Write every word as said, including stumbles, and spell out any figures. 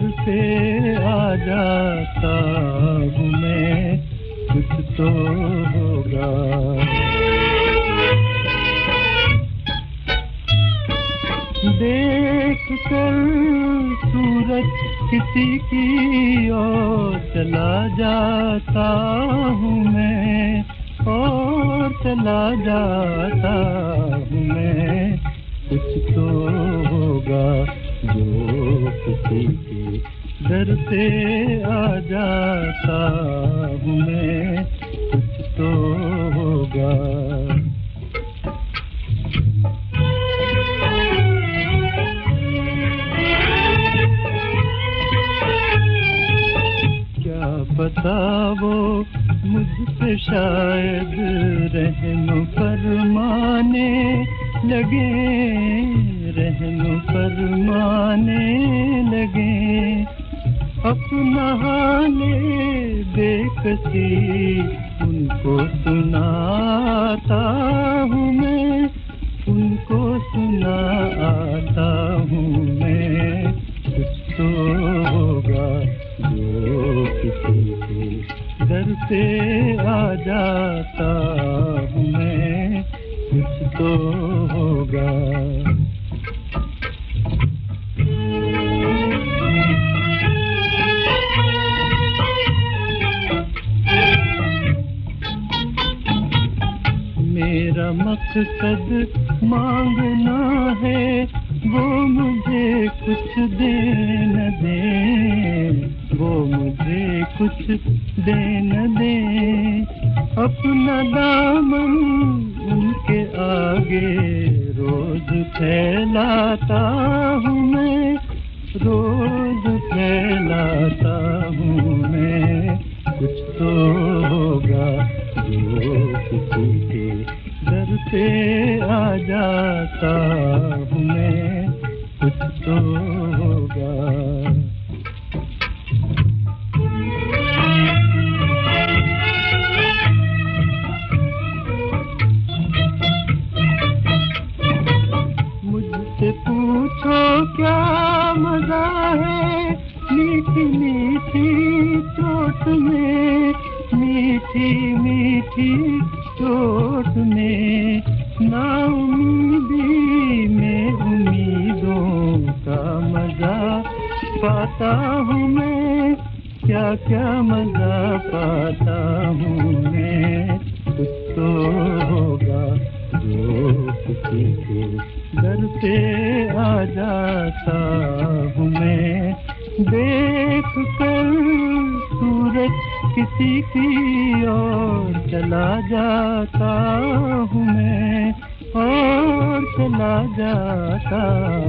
से आ जाता हूँ मैं, कुछ तो होगा। देख कर सूरत किसी की और चला जाता हूँ मैं, और चला जाता हूँ मैं, कुछ तो होगा जो किसी के दर से आ जाता हूँ मैं, कुछ तो होगा। पता वो मुझसे शायद रहम फरमाने लगे, रहम फरमाने लगे। अपना हाले बेकसी उनको सुनाता हूँ मैं, उनको सुनाता हूँ मैं, कुछ तो होगा जो किसी के दर से आ जाता हूँ मैं, कुछ तो होगा। मेरा मकसद मांगना है, वो मुझे कुछ दे न दे, वो मुझे कुछ दे न दे। अपना दामन उनके आगे रोज फैलाता हूँ मैं, रोज फैलाता हूँ मैं, कुछ तो होगा जो किसी के दर से आ जाता हूँ मैं, कुछ तो होगा। मुझसे पूछो क्या मजा है मीठी मीठी चोट में, मीठी मीठी चोट में। नाउमीदी में उम्मीदों का मजा पाता हूँ मैं, क्या क्या मजा पाता हूँ मैं, कुछ तो होगा जो किसी के दर से आ जाता हूँ मैं। देख कर सूरत किसी की और चला जाता हूँ मैं, और चला जाता